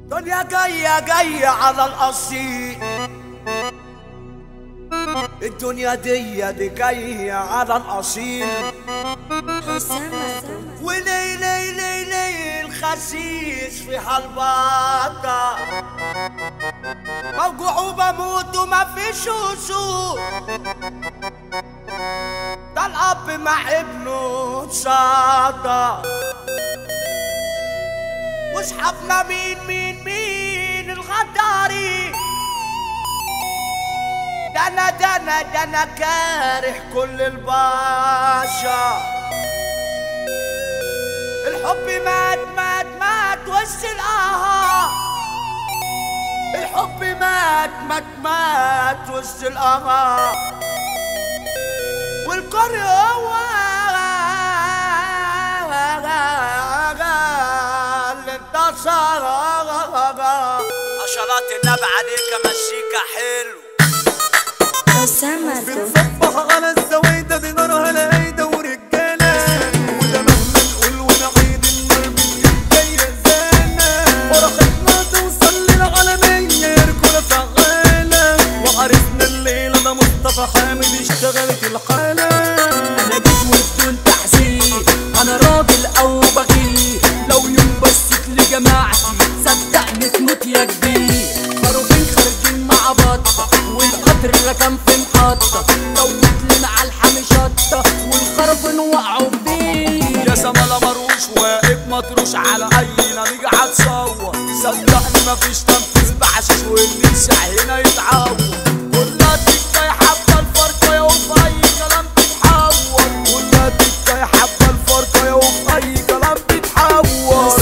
دنيا جاية على القصير، الدنيا دي جاية على الأصيل. وليل خسيس في هالبطة، موجوع وبموت وما فيش وصول. ده الأب مع ابنه تصدى، واصحابنا مين الغداري. ده انا كاره كل البشر. الحب مات وسط القهر. الحب مات وسط القهر. والكره هو اللي انتصر. عشرات النبي عليك مزيكا حلو. بنصبح على الزوايدة دي نارها لقايدة ورجالة، وده مهما نقول ونعيد النار بتجي زانة. فرحتنا توصل للعالمية رجولة فعالة، وعرفنا الليلة ده مصطفى حامد اشتغلت الحالة. أنا جيت وبدون تحذير، أنا راجل أو بغير. لو يوم بصيت لجماعتي صدقني تموت يا كبير. خروفين خارجين مع بطة والقطر ركن في محطة، دوت لنا على الحامي شطة والخرفين وقعوا بيه. يا سما مروش واقف مطروش على أي نبيجة هتصور. صدقني مفيش تنفيذ بحشيش واللي يسعى هنا يتعور. كلها تكاية حبة الفرقة يا وفي أي كلام تتحور. كلها تكاية حبة الفرقة يا وفي أي كلام تتحور.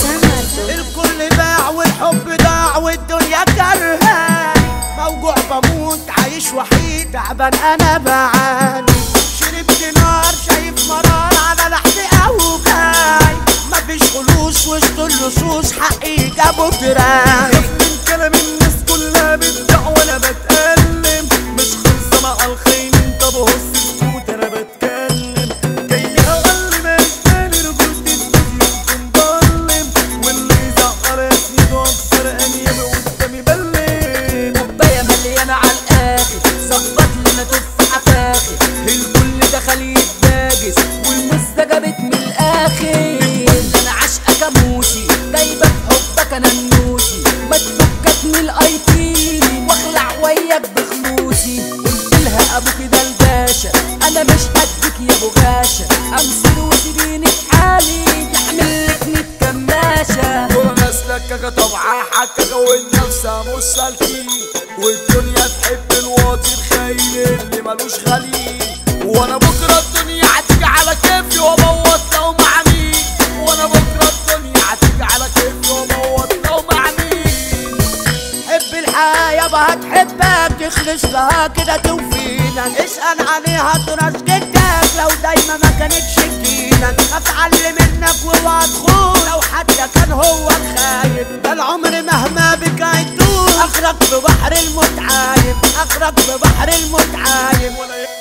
الكل باع والحب ضاع والدنيا كرهاني. موجوع بموت عايش وحيد تعبان انا بعاني. شربت نار شايف مرار على لحم اوجاي. مفيش خلوص وسط اللصوص حقي جابوا فراي. من كلام الناس كلها بتبيع وانا بتألم. مش خلصة مع الخاينين طب هص سكوت انا بتكلم. جاي اقل ما يشتاني رجولتي الفيديو مضلم. واللي يزعر يسنده اكثر انيب قدامي بلم. كوباية مليانة على الآخر ظبط لنا تفاحة فاخر. الكل دخل يتباجس والمزة جابت من الآخر. أنا عاشقة كابوسي دايبة في حبك أنا النوسي. ما تفكك من الأيتين واخلع وياك بخلوصي. قلتلها أبوكي ده الباشا أنا مش قدك يا أبو غاشا. أمثل وسيبيني في حالي يعملك 100 كماشة. وناس لكاكة طبعا حكاكة والنفسة مش سالكين. والدنيا تحب الواطي الخاين اللي ملوش غليل. وانا بكرة الدنيا هتيجي على كيفي وابوط لو مع مين. وانا بكرة الدنيا هتيجي على كيفي وابوط لو مع مين. حب الحياة يابا هتحبك تخلص لها كده توفينا. اسأل عليها تراث جدك لو دايما ما كانتش تجيلك. خاف علي منك واوعى تخون لو حتى كان هو الخايب. ده العمر مهما بك هيطول اخرك في بحر المتعايب. اخرك في بحر المتعايب.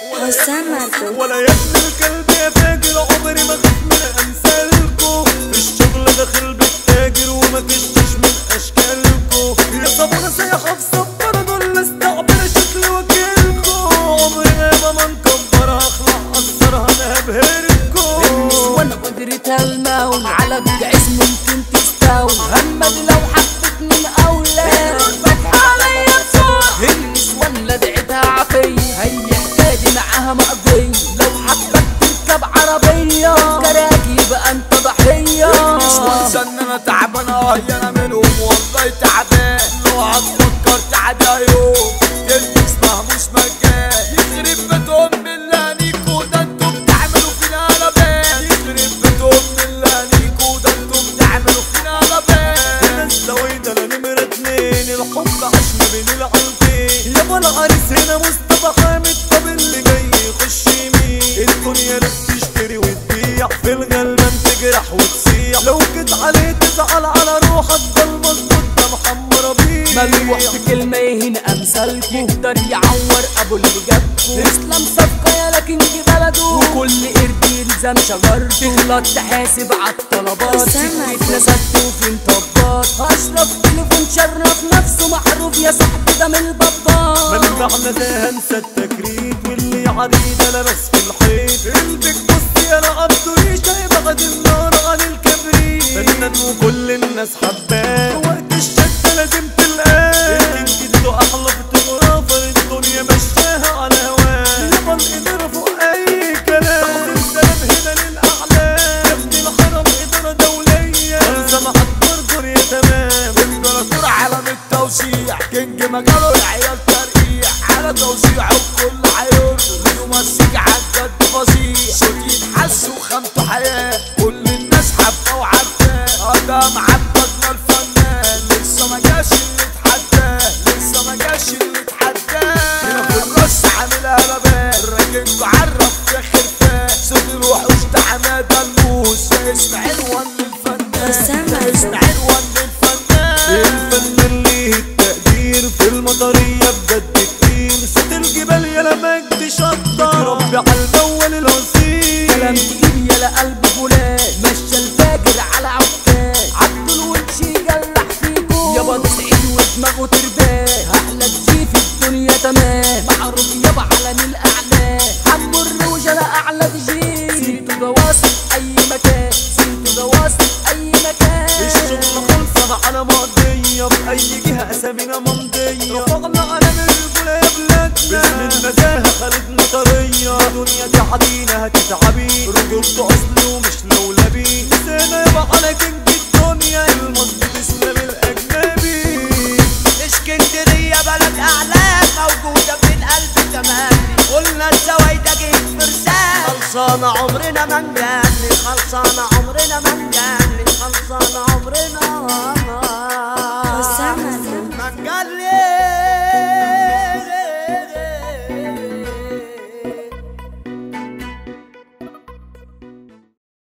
ولا يا ابن الكلب يا فاجر عمري ما خاف من امثالكو. في الشغل داخل بالتاجر وما كشتش من اشكالكو. يا صبر سيحة في صبر دول استعبر شكل وكيلكو. عمري ما منكبر هخلع اثرها انا هبهركو. النسوان قدرتها المول على بجعز ممكن تستول. همد لو حبتني مقاولة فتح عليا بسرعة. النسوان لدعتها عافية هي حكايتي معاها مقضية. لو حبك تركب عربية كراكي يبقى انت ضحية. مش وانسى ان انا تعبان هي انا منهم والله تعبان. لو هتفكر تعدى يوم تلبس مهموس مجان. يخرب بيت ام اللي هنيكو ده انتوا بتعملوا فينا قلبان. يخرب بيت ام اللي هنيكو ده انتوا بتعملوا فينا قلبان. الناس زويدة انا نمرة 2 الحب عاش ما بين العينتين. يابا العريس هنا مصطفى حامد طب اللي جاي يخش يمين. الدنيا لا بتشتري وتبيع في الغلبان تجرح وتصيح. لو جيت عليه تزعل على روحك ده المظبوط ده محمر بيه. ملوح في كلمة يهين امثالكو يقدر يعور ابو اللي جابكو. اسلام صفقة يا لكن دي بلده، وكل قرد يلزم شجرته. تغلط تحاسب عالطلبات، سكت نسدت وفي مطبات. اشرف تليفون شرف نفسه معروف يا صاحبي ده من البطال. منفعنا ده هنسى التكريت واللي عريضة لبس في الحيط. قلبك بص يا لعبته ريشة بعد النار عن الكبريت. فنان وكل الناس حباه، وقت الشدة لازم تلقاه. الكينج ده احلى فوتوغرافر الدنيا مشاها على هواه. يبقى الإدارة فوق أي كلام، السلام هنا للأعلام. يا ابن الحرم إدارة دولية، خلصة مع البرجر يا تمام. امبراطور عالم التوسيع، كينج مجاله العيال ترقيع. على توسيعه الكل هيرقص، يمسك عالجد فظيع. صوت يتحس وخامته حياة، كل الناس حابة وعارفاه. ده معبدنا الفنان، لسه ما جاش اللي اتحداه. لسه ما جاش اللي اتحداه. هنا في الرص عاملها لبان، راكنكوا عرف يا خرفان. صوت الوحوش ده حمادة الموس، ده اسم عنوان للفنان. ده اسم عنوان للفنان. الفنان ليه التقدير في المطرية بجد كتير. صوت الجبال يا مجد شطة، ربي عالمول الوصيل. كلام تقيل يا قلب فلان، مشى الفاجر على عكان. عبد الونش يجلح فيكو يابا تسعيد ودماغه ترباه. احلى جي في الدنيا تمام، معروف يابا عالمي الاعلام. عمو الروجة لا اعلى جي، سيرته ده واصل اي مكان. سيرته ده واصل اي مكان. الشغل خلصنا على مقضية، في أي جهة أسامينا ممضية. رفعنا علم الرجولة يا بلادنا، باسم النزاهة خالد مطرية. الدنيا دي علينا هتتعبي، رجولته أصل ومش لولبي. نسينا يابا على كينج الدنيا، المظبوط إسلام الأجنبي. اسكندرية بلد أعلام، موجودة في القلب تمام. قلنا الزوايدة جيت فرسان، خلصانة عمرنا ما نجنن. خلصانة عمرنا ما نجنن. خلصانة عمرنا ما نجنن.